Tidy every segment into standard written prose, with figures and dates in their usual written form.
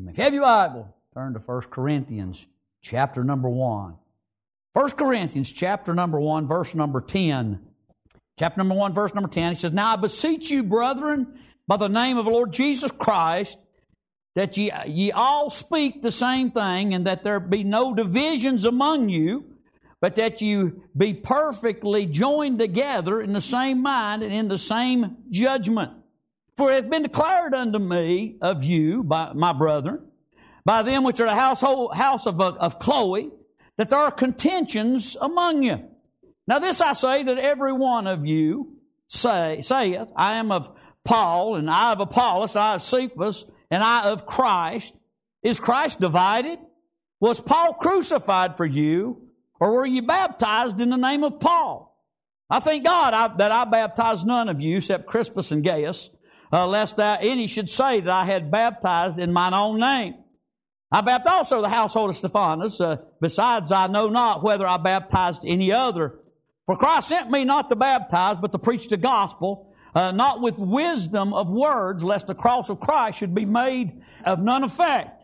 Amen. If you have your Bible, turn to 1 Corinthians chapter number 1. 1 Corinthians chapter number 1, verse number 10. Chapter number 1, verse number 10. He says, Now I beseech you, brethren, by the name of the Lord Jesus Christ, that ye all speak the same thing, and that there be no divisions among you, but that you be perfectly joined together in the same mind and in the same judgment. For it hath been declared unto me of you, by my brethren, by them which are the house of Chloe, that there are contentions among you. Now this I say, that every one of you saith, I am of Paul, and I of Apollos, I of Cephas, and I of Christ. Is Christ divided? Was Paul crucified for you, or were you baptized in the name of Paul? I thank God that I baptized none of you, except Crispus and Gaius, lest any should say that I had baptized in mine own name. I baptized also the household of Stephanas. Besides, I know not whether I baptized any other. For Christ sent me not to baptize, but to preach the gospel, not with wisdom of words, lest the cross of Christ should be made of none effect.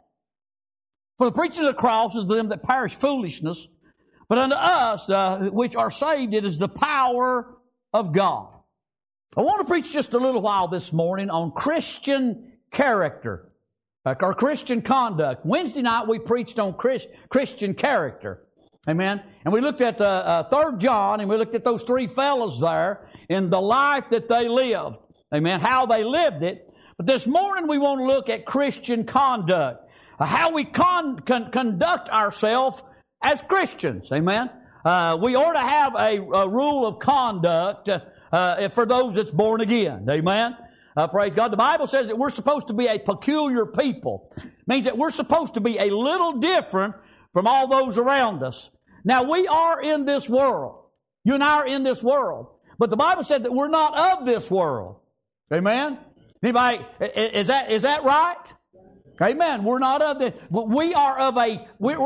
For the preaching of the cross is to them that perish foolishness, but unto us which are saved it is the power of God. I want to preach just a little while this morning on Christian character, or Christian conduct. Wednesday night we preached on Christian character. Amen. And we looked at 3 John, and we looked at those three fellows there in the life that they lived. Amen. How they lived it. But this morning we want to look at Christian conduct. How we conduct ourselves as Christians. Amen. We ought to have a rule of conduct for those that's born again. Amen. Praise God. The Bible says that we're supposed to be a peculiar people. It means that we're supposed to be a little different from all those around us. Now, we are in this world. You and I are in this world. But the Bible said that we're not of this world. Amen? Anybody, is that right? Amen. We're not of the, we are of a,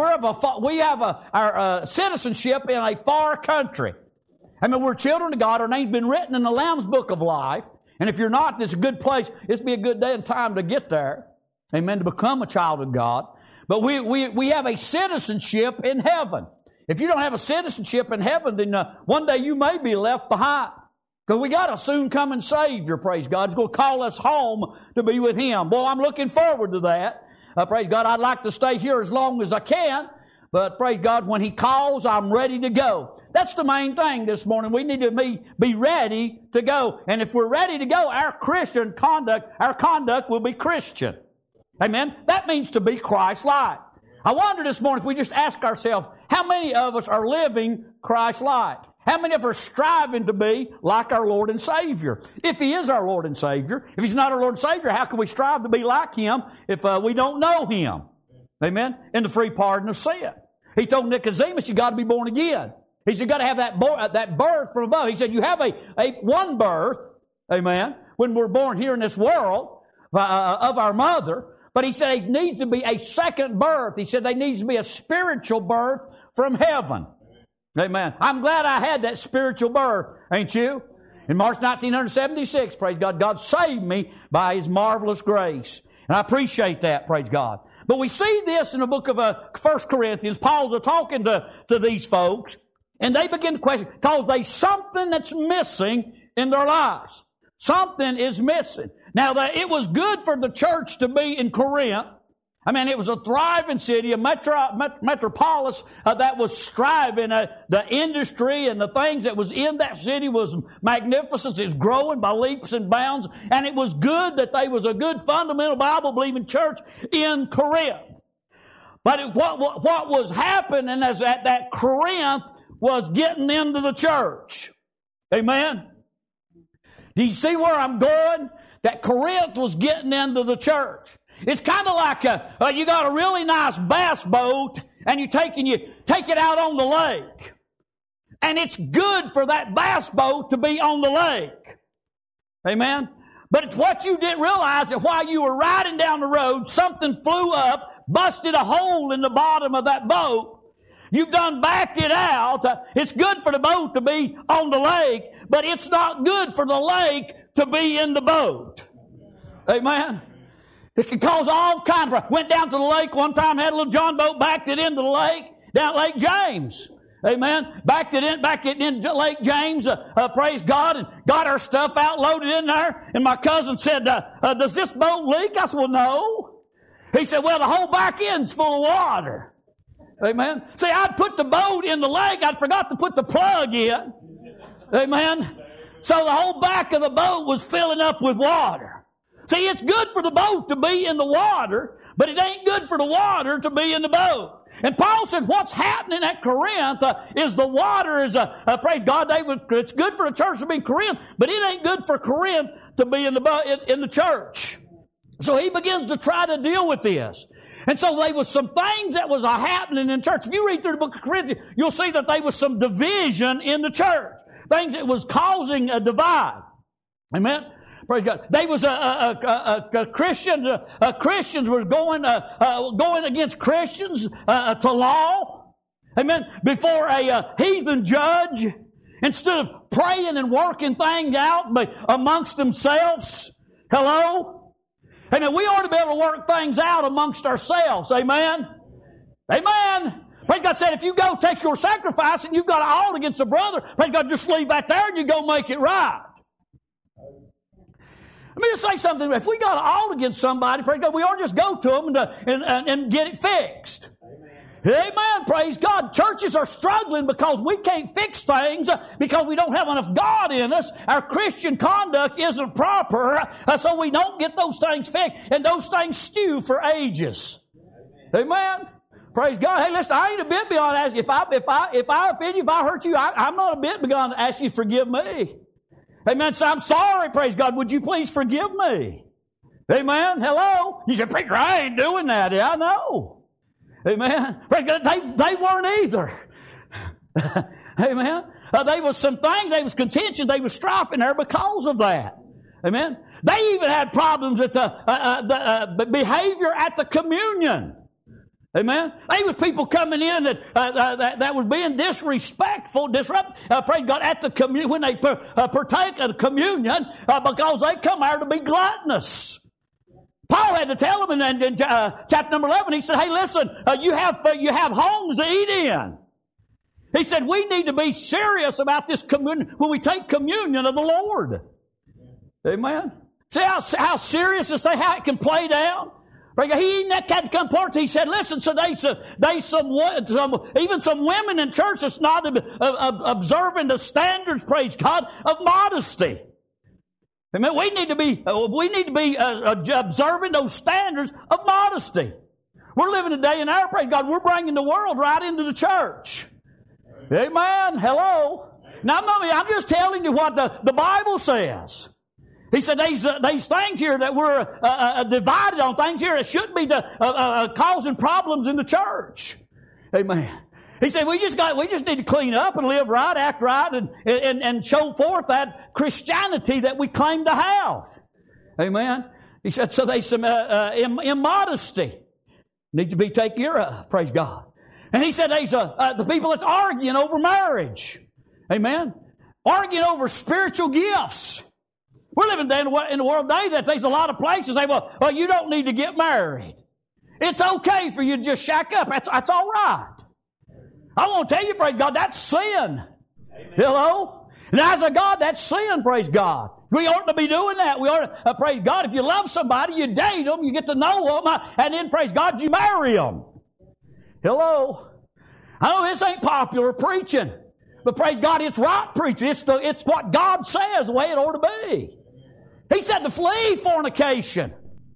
we have our citizenship in a far country. I mean, we're children of God. Our name's been written in the Lamb's Book of Life. And if you're not, it's a good place. This be a good day and time to get there. Amen. To become a child of God. But we have a citizenship in heaven. If you don't have a citizenship in heaven, then one day you may be left behind. Because we got a soon coming Savior, praise God. He's going to call us home to be with Him. Boy, I'm looking forward to that. Praise God, I'd like to stay here as long as I can. But praise God, when He calls, I'm ready to go. That's the main thing this morning. We need to be ready to go. And if we're ready to go, our conduct will be Christian. Amen? That means to be Christ-like. I wonder this morning if we just ask ourselves, how many of us are living Christ-like? How many of us are striving to be like our Lord and Savior? If He is our Lord and Savior, if He's not our Lord and Savior, how can we strive to be like Him if we don't know Him? Amen? In the free pardon of sin. He told Nicodemus, you got to be born again. He said, you got to have that birth from above. He said, you have a one birth, amen, when we're born here in this world of our mother. But he said it needs to be a second birth. He said there needs to be a spiritual birth from heaven. Amen. I'm glad I had that spiritual birth, ain't you? In March 1976, praise God, God saved me by His marvelous grace. And I appreciate that, praise God. But we see this in the book of 1 Corinthians. Paul's talking to these folks, and they begin to question, because there's something that's missing in their lives. Something is missing. Now, it was good for the church to be in Corinth. I mean, it was a thriving city, a metropolis that was striving. The industry and the things that was in that city was magnificent. It was growing by leaps and bounds. And it was good that there was a good fundamental Bible-believing church in Corinth. But what was happening is that Corinth was getting into the church. Amen? Do you see where I'm going? That Corinth was getting into the church. It's kind of like you got a really nice bass boat and you take it out on the lake. And it's good for that bass boat to be on the lake. Amen? But it's what you didn't realize, that while you were riding down the road, something flew up, busted a hole in the bottom of that boat. You've done backed it out. It's good for the boat to be on the lake, but it's not good for the lake to be in the boat. Amen? It can cause all kinds of... Went down to the lake one time, had a little John boat, backed it into the lake, down at Lake James. Amen. Backed it into Lake James, praise God, and got our stuff out, loaded in there. And my cousin said, does this boat leak? I said, well, no. He said, well, the whole back end's full of water. Amen. See, I'd put the boat in the lake. I'd forgot to put the plug in. Amen. So the whole back of the boat was filling up with water. See, it's good for the boat to be in the water, but it ain't good for the water to be in the boat. And Paul said what's happening at Corinth is the water is, praise God, it's good for the church to be in Corinth, but it ain't good for Corinth to be in the church. So he begins to try to deal with this. And so there was some things that was happening in church. If you read through the book of Corinthians, you'll see that there was some division in the church. Things that was causing a divide. Amen? Praise God. They was Christians were going against Christians to law. Amen. Before a heathen judge, instead of praying and working things out amongst themselves. Hello. Amen. We ought to be able to work things out amongst ourselves. Amen. Amen. Praise God said, if you go take your sacrifice and you've got an ought against a brother, praise God, just leave that there and you go make it right. Let me just say something. If we got an ought against somebody, praise God, we ought to just go to them and get it fixed. Amen. Praise God. Churches are struggling because we can't fix things because we don't have enough God in us. Our Christian conduct isn't proper, so we don't get those things fixed. And those things stew for ages. Amen. Praise God. Hey, listen, I ain't a bit beyond asking. If I offend you, if I hurt you, I'm not a bit beyond to ask you to forgive me. Amen. So I'm sorry, praise God. Would you please forgive me? Amen. Hello. You said, preacher, I ain't doing that. Yeah, I know. Amen. Praise God. They weren't either. Amen. There was some things, there was contention, there was strife in there because of that. Amen. They even had problems with the behavior at the communion. Amen. There was people coming in that was being disrespectful, praise God, at the communion when they partake of the communion because they come there to be gluttonous. Paul had to tell them in chapter number 11. He said, "Hey, listen, you have homes to eat in." He said, "We need to be serious about this communion when we take communion of the Lord." Amen. See how serious this thing, how it can play down. He even had to come forward. He said, listen, so even some women in church that's not observing the standards, praise God, of modesty. Amen. We need to be observing those standards of modesty. We're living a day and hour, praise God, we're bringing the world right into the church. Amen. Hello. Now, I'm just telling you what the Bible says. He said these things here that we're divided on, things here that shouldn't be causing problems in the church. Amen. He said we just need to clean up and live right, act right, and show forth that Christianity that we claim to have. Amen. He said so there's some immodesty need to be taken care of. Praise God. And he said there's the people that's arguing over marriage. Amen. Arguing over spiritual gifts. We're living in the world today that there's a lot of places say, well, you don't need to get married. It's okay for you to just shack up. That's all right. I want to tell you, praise God, that's sin. Amen. Hello? And as a God, that's sin, praise God. We ought to be doing that. We ought to, praise God, if you love somebody, you date them, you get to know them, and then, praise God, you marry them. Hello? I know this ain't popular preaching, but praise God, it's right preaching. It's what God says, the way it ought to be. He said to flee fornication.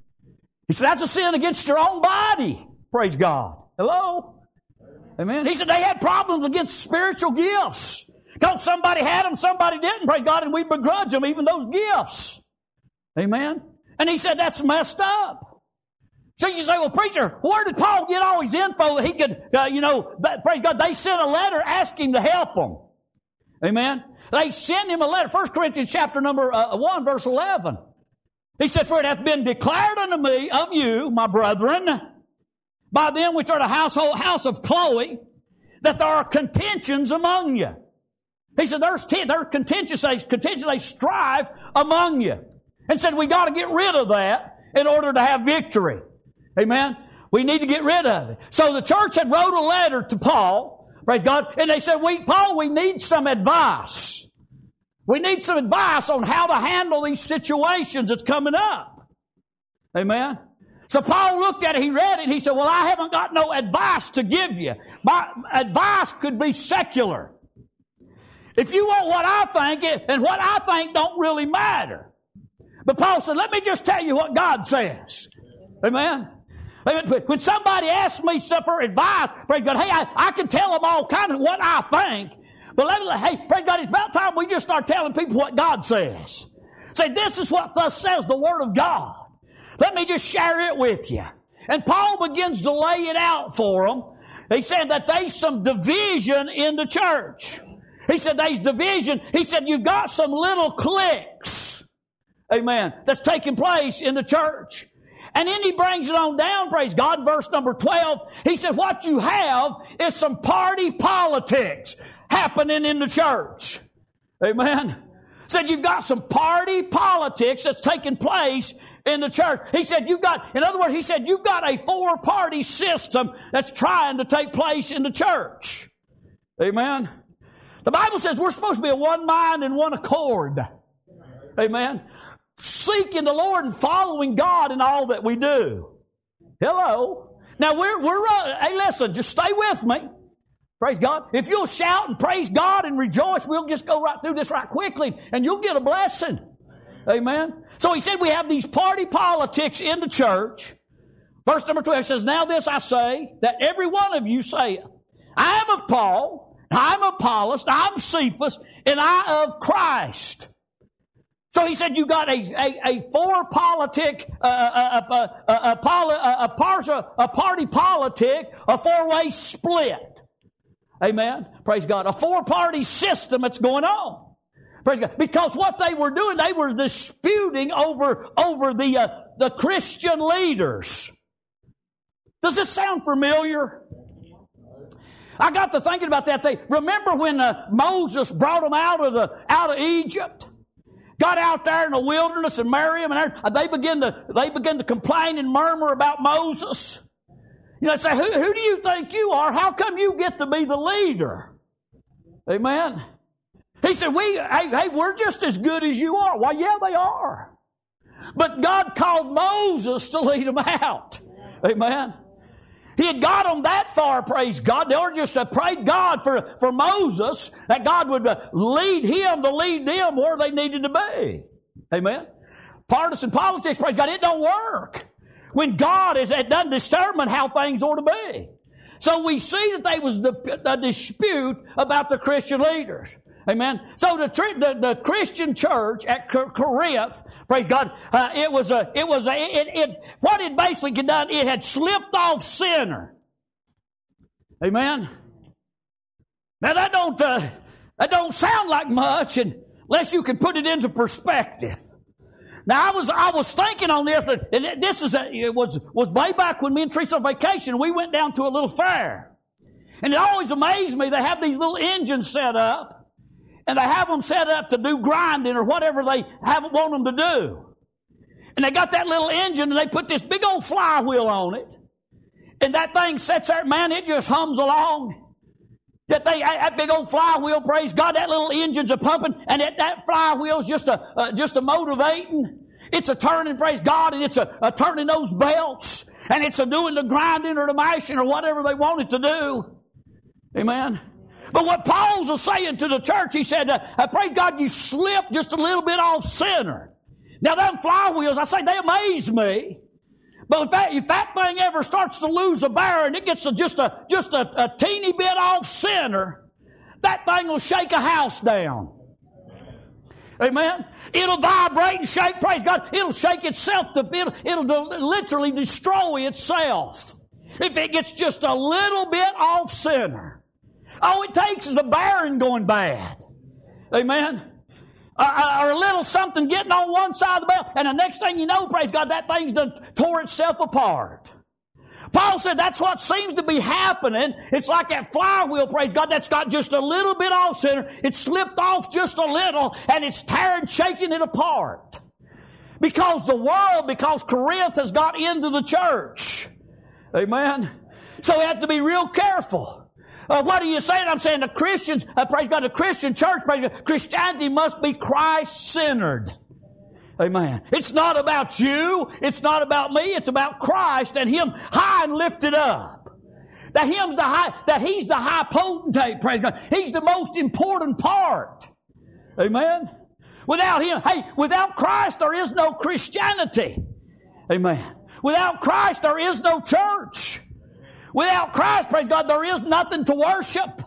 He said that's a sin against your own body. Praise God. Hello? Amen. He said they had problems against spiritual gifts. Because somebody had them, somebody didn't, praise God, and we begrudge them, even those gifts. Amen. And he said that's messed up. So you say, well, preacher, where did Paul get all his info that he could, praise God, they sent a letter asking him to help them. Amen. They sent him a letter. 1 Corinthians chapter number 1, verse 11. He said, for it hath been declared unto me of you, my brethren, by them which are the house of Chloe, that there are contentions among you. He said, there's contentions, they strive among you. And said, we got to get rid of that. in order to have victory. Amen? We need to get rid of it. So the church had wrote a letter to Paul, praise God, and they said, Paul, we need some advice. We need some advice on how to handle these situations that's coming up. Amen? So Paul looked at it, he read it, and he said, well, I haven't got no advice to give you. My advice could be secular. If you want what I think, and what I think don't really matter. But Paul said, let me just tell you what God says. Amen? When somebody asks me for advice, praise God, hey, I can tell them all kind of what I think. But hey, praise God, it's about time we just start telling people what God says. Say, this is what thus says the Word of God. Let me just share it with you. And Paul begins to lay it out for them. He said that there's some division in the church. He said there's division. He said you've got some little cliques, amen, that's taking place in the church. And then he brings it on down, praise God, verse number 12. He said what you have is some party politics happening in the church. Amen. Said you've got some party politics that's taking place in the church. He said you've got a four-party system that's trying to take place in the church. Amen. The Bible says we're supposed to be a one mind and one accord. Amen. Seeking the Lord and following God in all that we do. Hello. Now hey, listen, just stay with me. Praise God. If you'll shout and praise God and rejoice, we'll just go right through this right quickly and you'll get a blessing. Amen. So he said we have these party politics in the church. Verse number 12 says, now this I say, that every one of you saith, I am of Paul, I'm of Apollos, I'm Cephas, and I of Christ. So he said you got a four-politic, a party politic, a four-way split. Amen. Praise God. A four-party system that's going on. Praise God. Because what they were doing, they were disputing over the Christian leaders. Does this sound familiar? I got to thinking about that. Remember when Moses brought them out of Egypt? Got out there in the wilderness and Miriam, and they began to complain and murmur about Moses. You know, say, who do you think you are? How come you get to be the leader? Amen. He said, we're just as good as you are. Well, yeah, they are. But God called Moses to lead them out. Amen. He had got them that far, praise God. They were just to pray God for Moses, that God would lead him to lead them where they needed to be. Amen. Partisan politics, praise God, it don't work. When God it doesn't determine how things ought to be. So we see that there was a dispute about the Christian leaders. Amen. So the Christian church at Corinth, praise God, what it basically done, it had slipped off center. Amen. Now that don't sound like much unless you can put it into perspective. Now I was thinking on this, and it was way back when me and Teresa on vacation. We went down to a little fair, and it always amazed me. They have these little engines set up. And they have them set up to do grinding or whatever they want them to do. And they got that little engine and they put this big old flywheel on it. And that thing sits there, man, it just hums along. That big old flywheel, praise God, that little engine's a pumping, and that flywheel's just a motivating. It's a turning, praise God, and it's a turning those belts, and it's a doing the grinding or the mashing or whatever they want it to do. Amen. But what Paul was saying to the church, he said, praise God, you slipped just a little bit off center. Now, them flywheels, I say, they amaze me. But if that thing ever starts to lose a bearing, it gets just a teeny bit off center, that thing will shake a house down. Amen. It'll vibrate and shake, praise God. It'll shake itself. It'll literally destroy itself if it gets just a little bit off center. All it takes is a bearing going bad. Amen. Or a little something getting on one side of the belt, and the next thing you know, praise God, that thing's done tore itself apart. Paul said that's what seems to be happening. It's like that flywheel, praise God, that's got just a little bit off center. It slipped off just a little, and it's tearing, shaking it apart. Because the world, because Corinth has got into the church. Amen. So we have to be real careful. What are you saying? I'm saying the Christians, praise God, the Christian church, praise God, Christianity must be Christ-centered. Amen. It's not about you. It's not about me. It's about Christ and Him high and lifted up. That He's the high potentate, praise God. He's the most important part. Amen. Without Him, without Christ there is no Christianity. Amen. Without Christ there is no church. Without Christ, praise God, there is nothing to worship.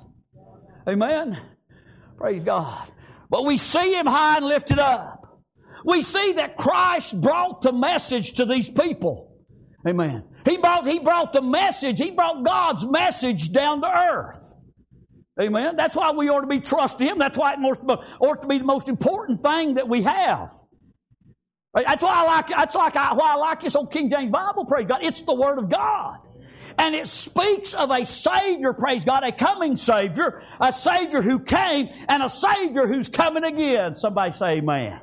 Amen. Praise God. But we see Him high and lifted up. We see that Christ brought the message to these people. Amen. He brought the message. He brought God's message down to earth. Amen. That's why we ought to be trusting Him. That's why it ought to be the most important thing that we have. That's why I like this old King James Bible, praise God. It's the Word of God. And it speaks of a Savior, praise God, a coming Savior, a Savior who came, and a Savior who's coming again. Somebody say amen.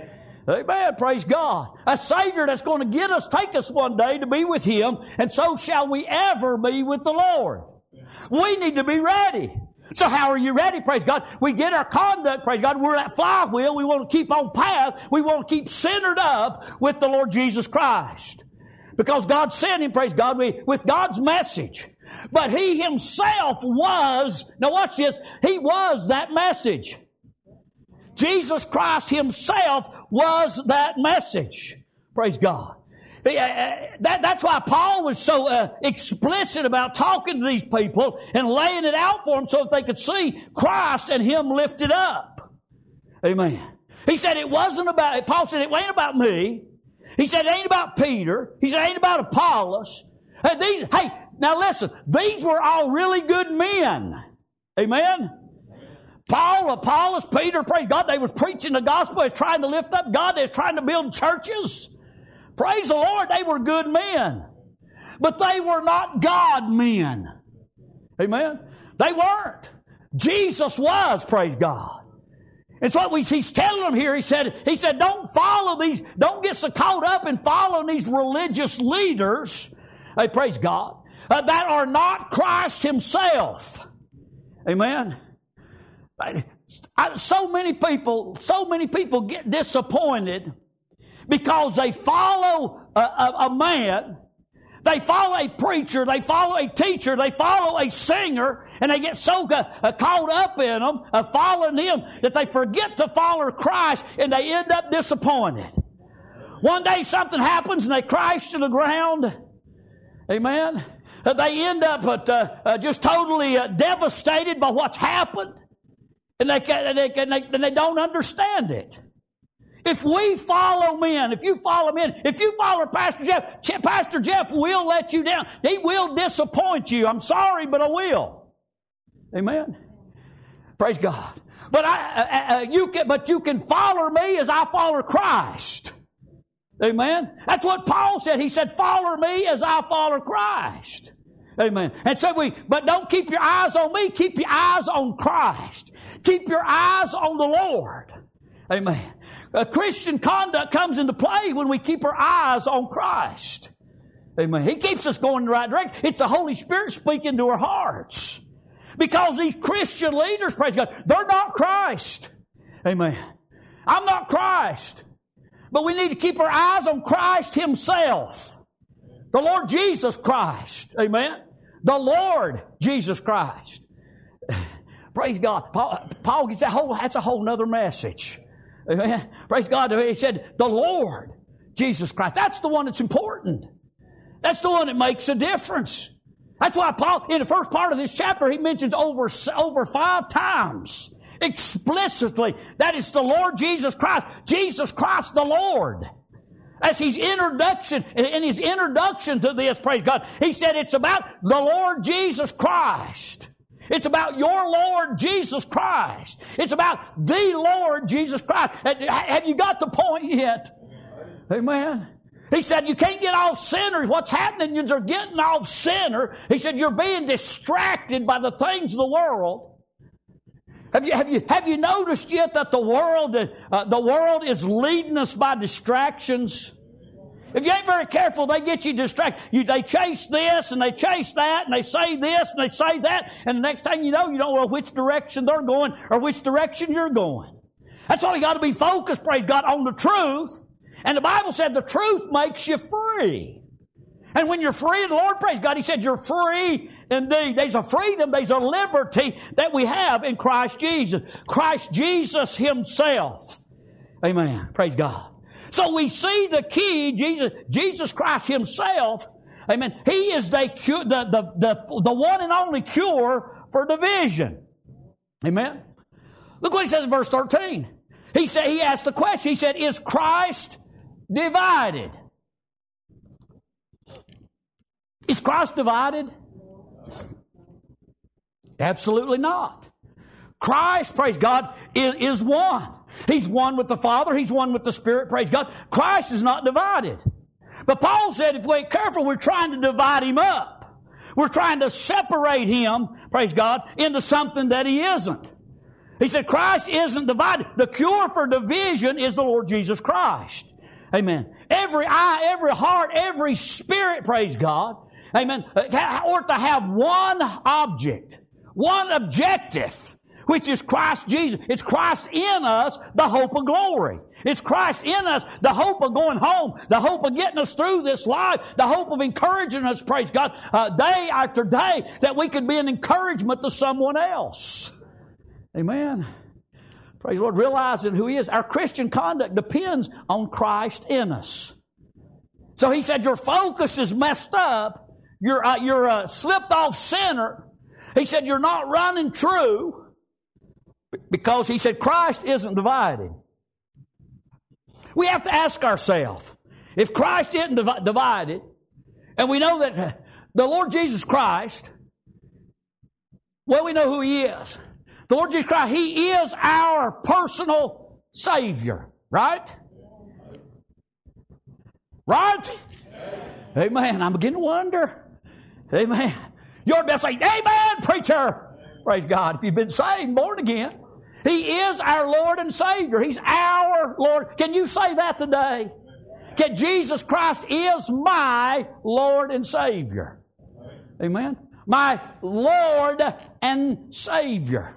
Amen. Praise God. A Savior that's going to take us one day to be with Him, and so shall we ever be with the Lord. We need to be ready. So how are you ready? Praise God. We get our conduct, praise God. We're that flywheel. We want to keep on path. We want to keep centered up with the Lord Jesus Christ. Because God sent Him, praise God, with God's message. But He Himself was, now watch this, He was that message. Jesus Christ Himself was that message. Praise God. That's why Paul was so explicit about talking to these people and laying it out for them so that they could see Christ and Him lifted up. Amen. He said it wasn't about, Paul said it ain't about me. He said it ain't about Peter. He said it ain't about Apollos. Now listen, these were all really good men. Amen. Paul, Apollos, Peter, praise God, they was preaching the gospel. They was trying to lift up God. They was trying to build churches. Praise the Lord, they were good men. But they were not God men. Amen? They weren't. Jesus was, praise God. It's what He's telling them here. He said, don't get so caught up in following these religious leaders, praise God, that are not Christ Himself. Amen? So many people get disappointed because they follow a man, they follow a preacher, they follow a teacher, they follow a singer, and they get so caught up in them, following him, that they forget to follow Christ, and they end up disappointed. One day something happens and they crash to the ground. Amen. They end up just totally devastated by what's happened. And they don't understand it. If we follow men, if you follow Pastor Jeff will let you down. He will disappoint you. I'm sorry, but I will. Amen. Praise God. But you can follow me as I follow Christ. Amen. That's what Paul said. He said, "Follow me as I follow Christ." Amen. And so but don't keep your eyes on me. Keep your eyes on Christ. Keep your eyes on the Lord. Amen. Christian conduct comes into play when we keep our eyes on Christ. Amen. He keeps us going in the right direction. It's the Holy Spirit speaking to our hearts. Because these Christian leaders, praise God, they're not Christ. Amen. I'm not Christ. But we need to keep our eyes on Christ Himself. The Lord Jesus Christ. Amen. The Lord Jesus Christ. Praise God. Paul gets that's a whole nother message. Amen. Praise God. He said, the Lord Jesus Christ. That's the one that's important. That's the one that makes a difference. That's why Paul, in the first part of this chapter, he mentions over 5 times explicitly that it's the Lord Jesus Christ. Jesus Christ the Lord. As in his introduction to this, praise God, he said it's about the Lord Jesus Christ. It's about your Lord Jesus Christ. It's about the Lord Jesus Christ. Have you got the point yet? Amen. He said you can't get off center. What's happening is you're getting off center. He said you're being distracted by the things of the world. Have you noticed yet that the world is leading us by distractions? If you ain't very careful, they get you distracted. They chase this and they chase that and they say this and they say that, and the next thing you know don't know which direction they're going or which direction you're going. That's why we got to be focused, praise God, on the truth. And the Bible said the truth makes you free. And when you're free in the Lord, praise God, He said you're free indeed. There's a freedom, there's a liberty that we have in Christ Jesus. Christ Jesus Himself. Amen. Praise God. So we see the key, Jesus Christ Himself. Amen. He is the one and only cure for division. Amen. Look what He says in verse 13. He asked the question. He said, is Christ divided? Is Christ divided? Absolutely not. Christ, praise God, is one. He's one with the Father. He's one with the Spirit, praise God. Christ is not divided. But Paul said if we ain't careful, we're trying to divide Him up. We're trying to separate Him, praise God, into something that He isn't. He said Christ isn't divided. The cure for division is the Lord Jesus Christ. Amen. Every eye, every heart, every spirit, praise God, amen, ought to have one object, one objective, which is Christ Jesus. It's Christ in us, the hope of glory. It's Christ in us, the hope of going home, the hope of getting us through this life, the hope of encouraging us, praise God, day after day, that we could be an encouragement to someone else. Amen. Praise the Lord. Realizing who He is. Our Christian conduct depends on Christ in us. So He said your focus is messed up. You're a slipped off sinner. He said you're not running true because He said Christ isn't divided. We have to ask ourselves, if Christ isn't divided, and we know that the Lord Jesus Christ, well, we know who He is. The Lord Jesus Christ, He is our personal Savior. Right? Right? Amen. I'm beginning to wonder. Amen. You ought to be saying, amen, preacher. Praise God. If you've been saved, born again. He is our Lord and Savior. He's our Lord. Can you say that today? Can Jesus Christ is my Lord and Savior. Amen. My Lord and Savior.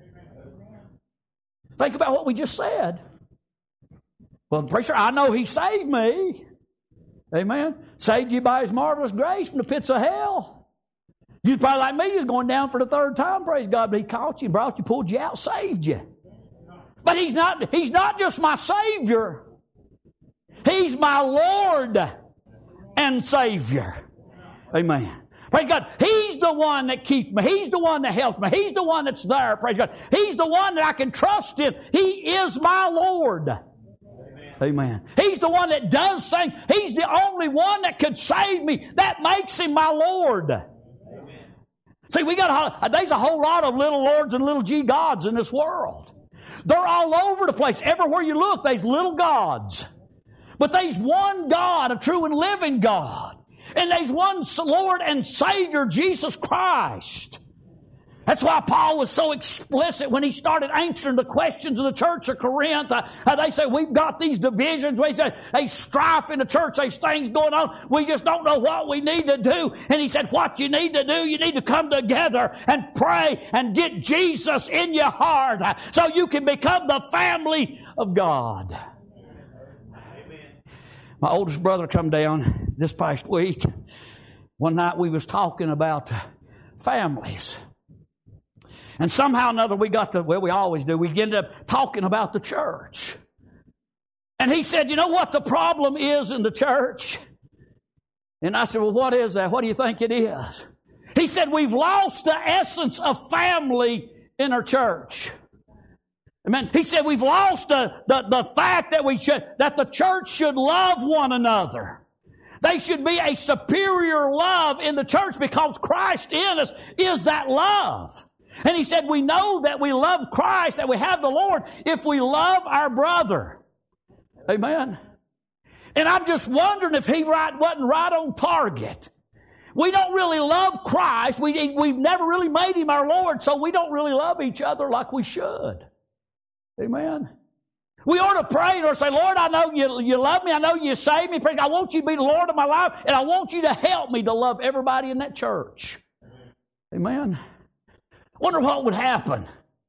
Think about what we just said. Well, preacher, I know He saved me. Amen. Saved you by His marvelous grace from the pits of hell. You're probably like me, you're going down for the third time, praise God, but He caught you, brought you, pulled you out, saved you. But He's not just my Savior. He's my Lord and Savior. Amen. Praise God. He's the one that keeps me. He's the one that helps me. He's the one that's there. Praise God. He's the one that I can trust in. He is my Lord. Amen. He's the one that does things. He's the only one that could save me. That makes Him my Lord. Amen. See, there's a whole lot of little lords and little G gods in this world. They're all over the place. Everywhere you look, there's little gods. But there's one God, a true and living God. And there's one Lord and Savior, Jesus Christ. That's why Paul was so explicit when he started answering the questions of the church of Corinth. They say, we've got these divisions. We say, there's strife in the church. There's things going on. We just don't know what we need to do. And he said, what you need to do, you need to come together and pray and get Jesus in your heart so you can become the family of God. My oldest brother come down this past week. One night we was talking about families. And somehow or another we always do, we ended up talking about the church. And he said, you know what the problem is in the church? And I said, well, what is that? What do you think it is? He said, we've lost the essence of family in our church. Amen. He said we've lost the fact that the church should love one another. They should be a superior love in the church because Christ in us is that love. And he said we know that we love Christ, that we have the Lord, if we love our brother. Amen. And I'm just wondering if he wasn't right on target we don't really love Christ. We've never really made Him our Lord, so we don't really love each other like we should. Amen. We ought to pray or say, Lord, I know you love me. I know you saved me. I want you to be the Lord of my life, and I want you to help me to love everybody in that church. Amen. Wonder what would happen.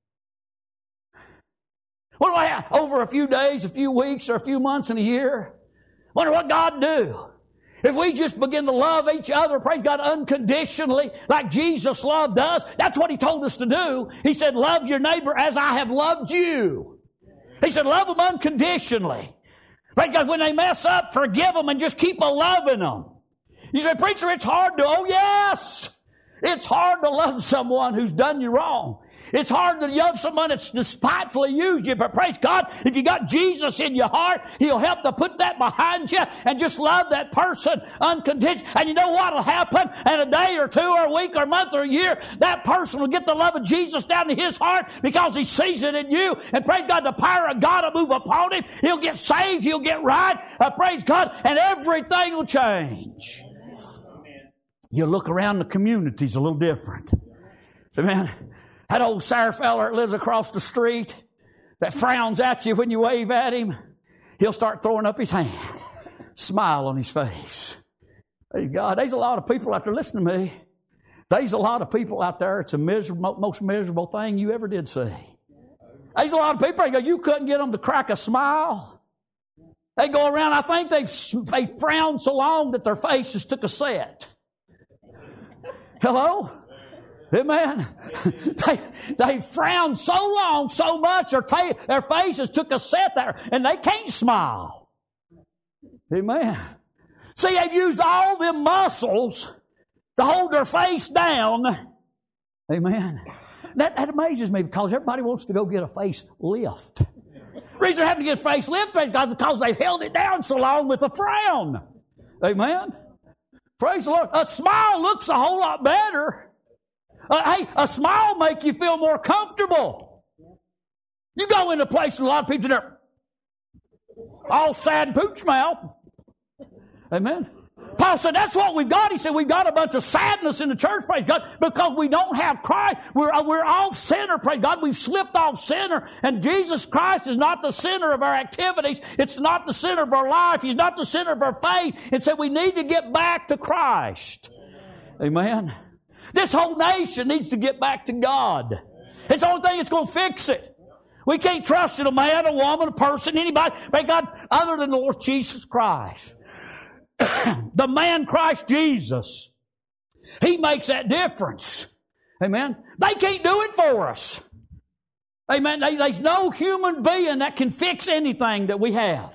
What would happen over a few days, a few weeks, or a few months and a year? Wonder what God would do. If we just begin to love each other, praise God, unconditionally, like Jesus loved us, that's what He told us to do. He said, love your neighbor as I have loved you. He said, love them unconditionally. Praise God, when they mess up, forgive them and just keep loving them. You say, preacher, it's hard to, oh yes! It's hard to love someone who's done you wrong. It's hard to love someone that's despitefully used you, but praise God, if you got Jesus in your heart, He'll help to put that behind you and just love that person unconditionally. And you know what will happen? In a day or two or a week or a month or a year, that person will get the love of Jesus down to his heart because he sees it in you. And praise God, the power of God will move upon him. He'll get saved. He'll get right. Praise God. And everything will change. You look around, the community's a little different. Amen. That old sour fella that lives across the street that frowns at you when you wave at him, he'll start throwing up his hand. Smile on his face. Praise God. There's a lot of people out there, listen to me. There's a lot of people out there, it's the most miserable thing you ever did see. There's a lot of people, you couldn't get them to crack a smile. They go around, I think they frowned so long that their faces took a set. Hello? Amen. They frowned so long, so much, their faces took a set there, and they can't smile. Amen. See, they've used all them muscles to hold their face down. Amen. That amazes me because everybody wants to go get a face lift. The reason they're having to get a face lift is because they held it down so long with a frown. Amen. Praise the Lord. A smile looks a whole lot better. Hey, a smile make you feel more comfortable. You go into a place and a lot of people are all sad and pooch mouth. Amen. Paul said that's what we've got. He said we've got a bunch of sadness in the church, praise God, because we don't have Christ. We're off center, praise God. We've slipped off center, and Jesus Christ is not the center of our activities. It's not the center of our life. He's not the center of our faith. And so we need to get back to Christ. Amen. This whole nation needs to get back to God. It's the only thing that's going to fix it. We can't trust in a man, a woman, a person, anybody, thank God, other than the Lord Jesus Christ. The man Christ Jesus. He makes that difference. Amen. They can't do it for us. Amen. There's no human being that can fix anything that we have.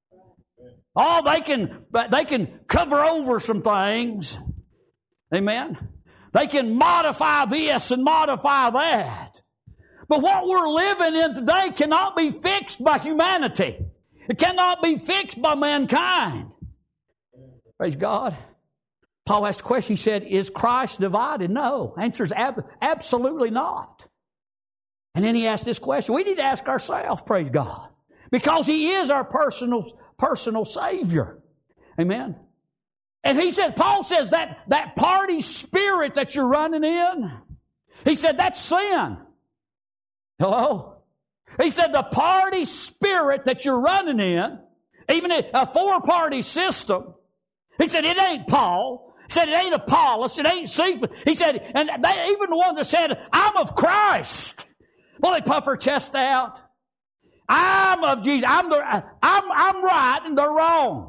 Oh, they can cover over some things. Amen. They can modify this and modify that. But what we're living in today cannot be fixed by humanity. It cannot be fixed by mankind. Praise God. Paul asked the question, he said, is Christ divided? No. Answer is absolutely not. And then he asked this question. We need to ask ourselves, praise God. Because He is our personal Savior. Amen. And he said, Paul says that party spirit that you're running in, he said that's sin. Hello? He said the party spirit that you're running in, even a four-party system, he said it ain't Paul. He said it ain't Apollos. It ain't Cephas. He said, and they, even the ones that said, I'm of Christ. Well, they puff their chest out. I'm of Jesus. I'm right and they're wrong.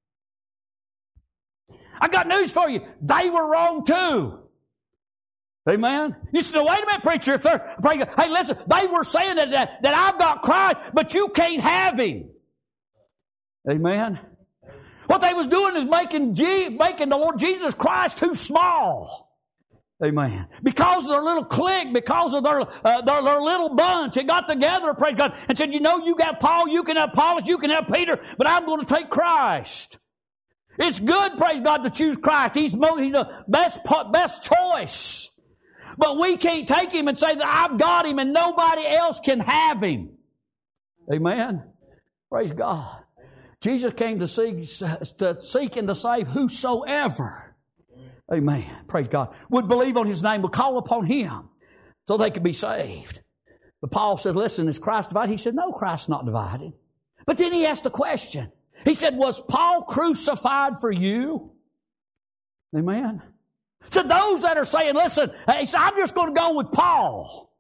I got news for you. They were wrong too. Amen. You said, wait a minute, preacher. Hey, listen, they were saying that I've got Christ, but you can't have Him. Amen. What they was doing is making the Lord Jesus Christ too small. Amen. Because of their little clique, because of their little bunch, they got together, praise God, and said, you got Paul, you can have Apollos, you can have Peter, but I'm going to take Christ. It's good, praise God, to choose Christ. He's the best choice. But we can't take Him and say that I've got Him and nobody else can have Him. Amen. Praise God. Jesus came to seek and to save whosoever. Amen. Praise God. Would believe on His name, would call upon Him so they could be saved. But Paul said, listen, is Christ divided? He said, no, Christ's not divided. But then he asked a question. He said, was Paul crucified for you? Amen. So those that are saying, listen, he said, I'm just going to go with Paul.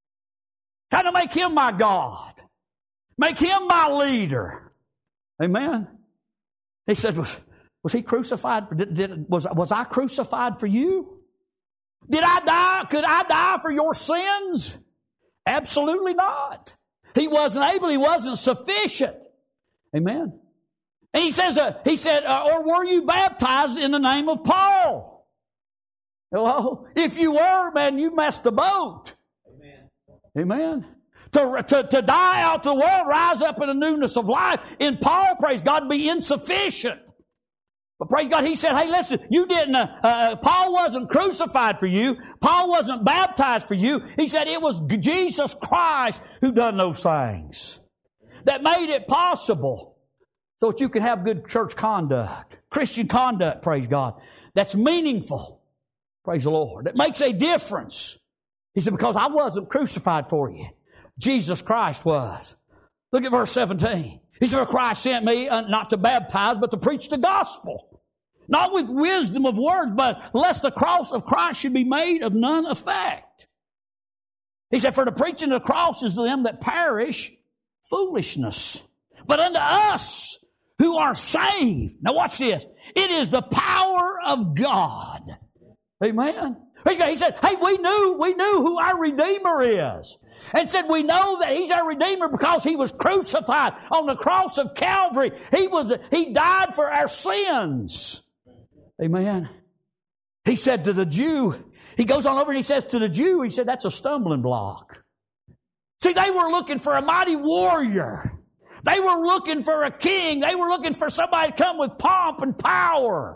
Kind of make him my God. Make him my leader. Amen. He said, was he crucified? Was I crucified for you? Did I die? Could I die for your sins? Absolutely not. He wasn't able. He wasn't sufficient. Amen. And he said, or were you baptized in the name of Paul? Hello? If you were, man, you messed the boat. Amen. Amen. To die out to the world, rise up in the newness of life. In Paul, praise God, be insufficient. But praise God, he said, hey, listen, you didn't, Paul wasn't crucified for you. Paul wasn't baptized for you. He said it was Jesus Christ who done those things. That made it possible so that you can have good church conduct, Christian conduct, praise God, that's meaningful. Praise the Lord. That makes a difference. He said, because I wasn't crucified for you. Jesus Christ was. Look at verse 17. He said, for Christ sent me not to baptize, but to preach the gospel. Not with wisdom of words, but lest the cross of Christ should be made of none effect. He said, for the preaching of the cross is to them that perish foolishness. But unto us who are saved. Now watch this. It is the power of God. Amen. He said, hey, we knew who our Redeemer is. And said, we know that He's our Redeemer because He was crucified on the cross of Calvary. He died for our sins. Amen. He said to the Jew, he goes on over and he says to the Jew, he said, that's a stumbling block. See, they were looking for a mighty warrior. They were looking for a king. They were looking for somebody to come with pomp and power.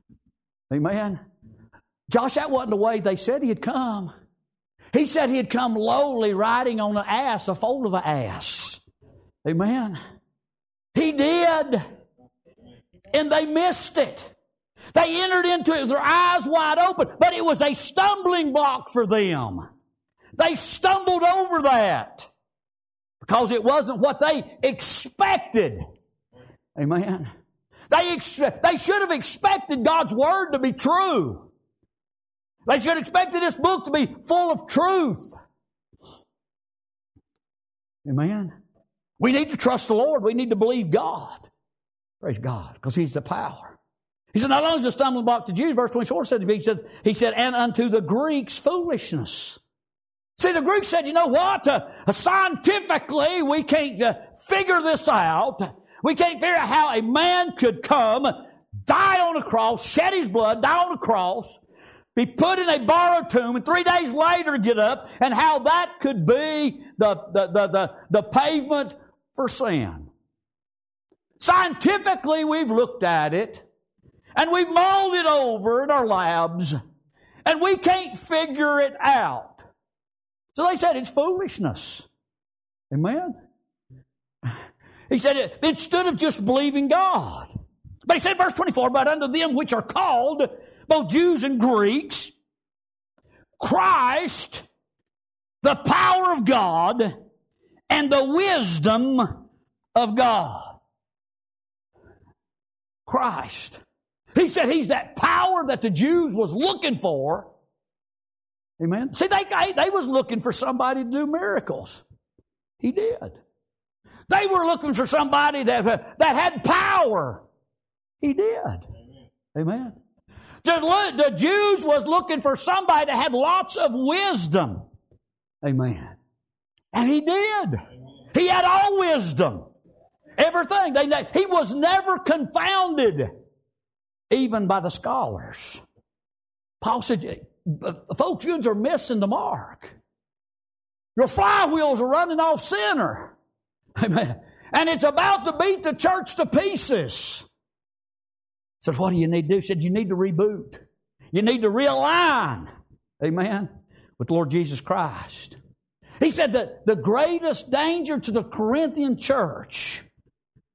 Amen. Josh, that wasn't the way they said He'd come. He said He'd come lowly, riding on an ass, a foal of an ass. Amen. He did. And they missed it. They entered into it with their eyes wide open, but it was a stumbling block for them. They stumbled over that because it wasn't what they expected. Amen. They should have expected God's Word to be true. They should have expected this book to be full of truth. Amen. We need to trust the Lord. We need to believe God. Praise God, because He's the power. He said, not only is a stumbling block to Jews, verse 24 said, he said, and unto the Greeks foolishness. See, the Greeks said, you know what? Scientifically, we can't figure this out. We can't figure out how a man could come, die on a cross, shed his blood, die on a cross, be put in a borrowed tomb, and 3 days later get up, and how that could be the pavement for sin. Scientifically, we've looked at it, and we've mulled it over in our labs, and we can't figure it out. So they said it's foolishness. Amen? He said instead of just believing God. But he said, verse 24, but unto them which are called, both Jews and Greeks, Christ, the power of God, and the wisdom of God. Christ. He said He's that power that the Jews was looking for. Amen. See, they was looking for somebody to do miracles. He did. They were looking for somebody that had power. He did. Amen. The Jews was looking for somebody that had lots of wisdom. Amen. And He did. He had all wisdom. Everything. He was never confounded, even by the scholars. Paul said, folks, you are missing the mark. Your flywheels are running off center. Amen. And it's about to beat the church to pieces. Said, what do you need to do? He said, you need to reboot. You need to realign. Amen. With the Lord Jesus Christ. He said that the greatest danger to the Corinthian church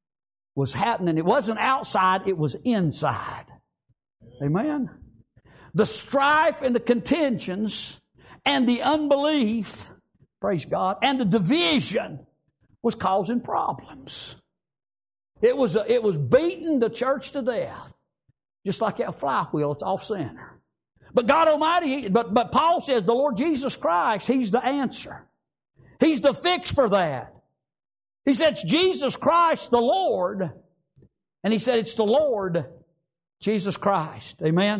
was happening. It wasn't outside, it was inside. Amen. the strife and the contentions and the unbelief, praise God, and the division was causing problems. It was beating the church to death. Just like that flywheel, it's off center. But God Almighty, but Paul says the Lord Jesus Christ, He's the answer. He's the fix for that. He said it's Jesus Christ the Lord. And He said it's the Lord Jesus Christ. Amen.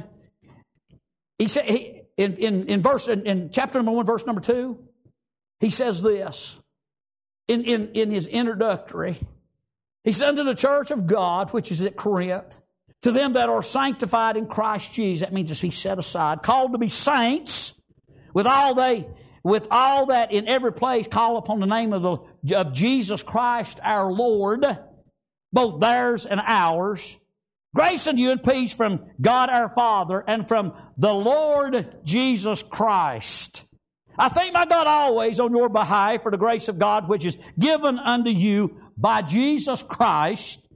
He said in chapter number 1, verse number 2, he says this in his introductory. He said, unto the church of God, which is at Corinth, to them that are sanctified in Christ Jesus, that means just He set aside, called to be saints, with all that in every place call upon the name of Jesus Christ our Lord, both theirs and ours. Grace unto you and peace from God our Father and from the Lord Jesus Christ. I thank my God always on your behalf for the grace of God which is given unto you by Jesus Christ,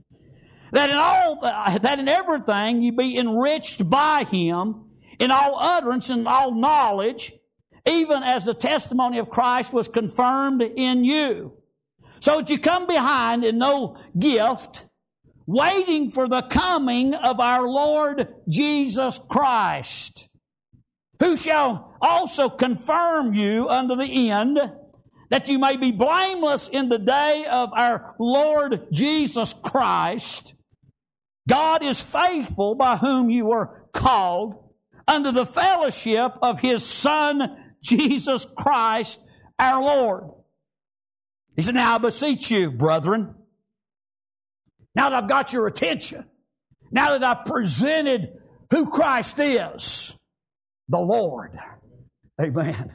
that in everything you be enriched by Him, in all utterance and all knowledge, even as the testimony of Christ was confirmed in you. So that you come behind in no gift, waiting for the coming of our Lord Jesus Christ, who shall also confirm you unto the end, that you may be blameless in the day of our Lord Jesus Christ. God is faithful, by whom you were called, unto the fellowship of His Son, Jesus Christ, our Lord. He said, now I beseech you, brethren, now that I've got your attention, now that I've presented who Christ is, the Lord. Amen.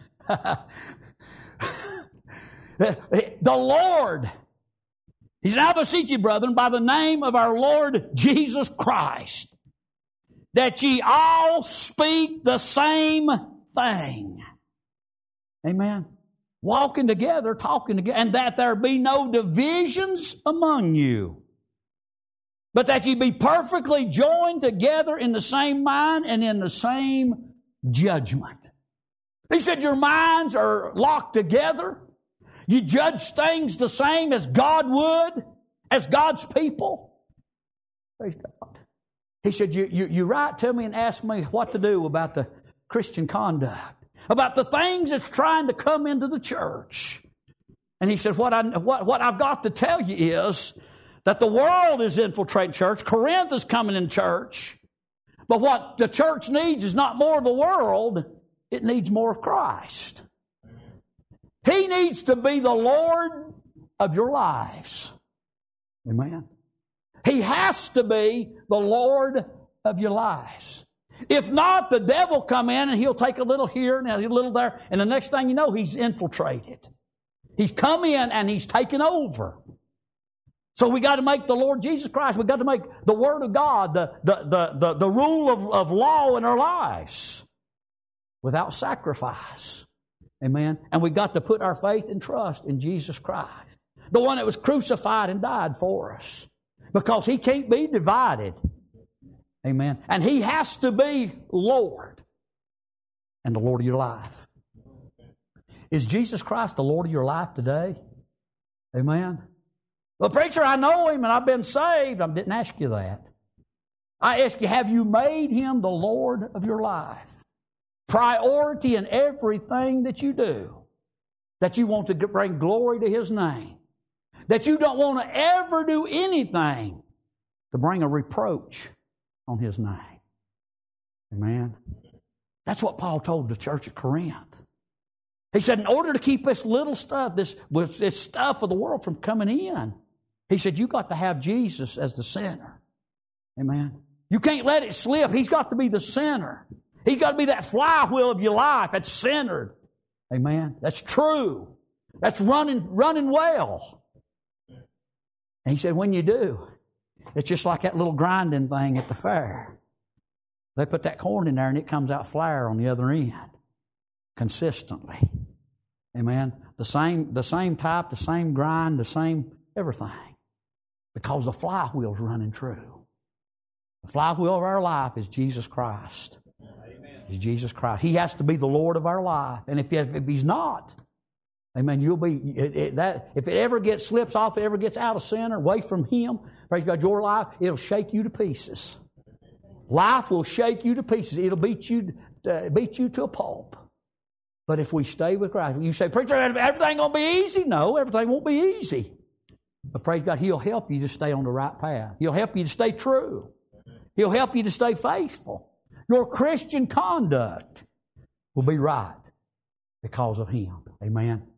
The Lord. He said, I beseech you, brethren, by the name of our Lord Jesus Christ, that ye all speak the same thing. Amen. Walking together, talking together, and that there be no divisions among you, but that ye be perfectly joined together in the same mind and in the same judgment. He said your minds are locked together. You judge things the same as God would, as God's people. Praise God. He said, you write to me and ask me what to do about the Christian conduct, about the things that's trying to come into the church. And he said, what I've got to tell you is that the world is infiltrating church. Corinth is coming in church. But what the church needs is not more of the world. It needs more of Christ. He needs to be the Lord of your lives. Amen. He has to be the Lord of your lives. If not, the devil come in and he'll take a little here and a little there, and the next thing you know, he's infiltrated. He's come in and he's taken over. So we got to make the Lord Jesus Christ, we got to make the Word of God the rule of law in our lives without sacrifice. Amen. And we got to put our faith and trust in Jesus Christ, the one that was crucified and died for us, because He can't be divided. Amen. And He has to be Lord and the Lord of your life. Is Jesus Christ the Lord of your life today? Amen. Well, preacher, I know Him and I've been saved. I didn't ask you that. I asked you, have you made Him the Lord of your life? Priority in everything that you do. That you want to bring glory to His name. That you don't want to ever do anything to bring a reproach on His name. Amen. That's what Paul told the church at Corinth. He said, in order to keep this little stuff, this stuff of the world from coming in, he said, you got to have Jesus as the center. Amen. You can't let it slip. He's got to be the center. He's got to be that flywheel of your life that's centered. Amen. That's true. That's running well. And he said, when you do, it's just like that little grinding thing at the fair. They put that corn in there and it comes out flour on the other end. Consistently. Amen. The same type, the same grind, the same everything. Because the flywheel's running true. The flywheel of our life is Jesus Christ. Amen. is Jesus Christ. He has to be the Lord of our life. And if He's not, amen, you'll be, if it ever slips off, it ever gets out of center, away from Him, praise God, your life, it'll shake you to pieces. Life will shake you to pieces. It'll beat you to a pulp. But if we stay with Christ, you say, preacher, everything going to be easy? No, everything won't be easy. But praise God, He'll help you to stay on the right path. He'll help you to stay true. He'll help you to stay faithful. Your Christian conduct will be right because of Him. Amen.